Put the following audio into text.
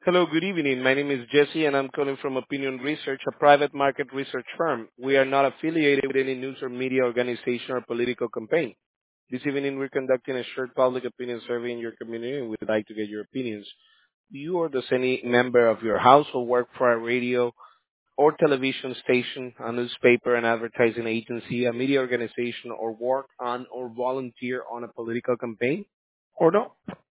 Hello, good evening. My name is Jesse, and I'm calling from Opinion Research, a private market research firm. We are not affiliated with any news or media organization or political campaign. This evening, we're conducting a short public opinion survey in your community, and we'd like to get your opinions. Do you or does any member of your household work for a radio or television station, a newspaper, an advertising agency, a media organization, or work on or volunteer on a political campaign? Or no?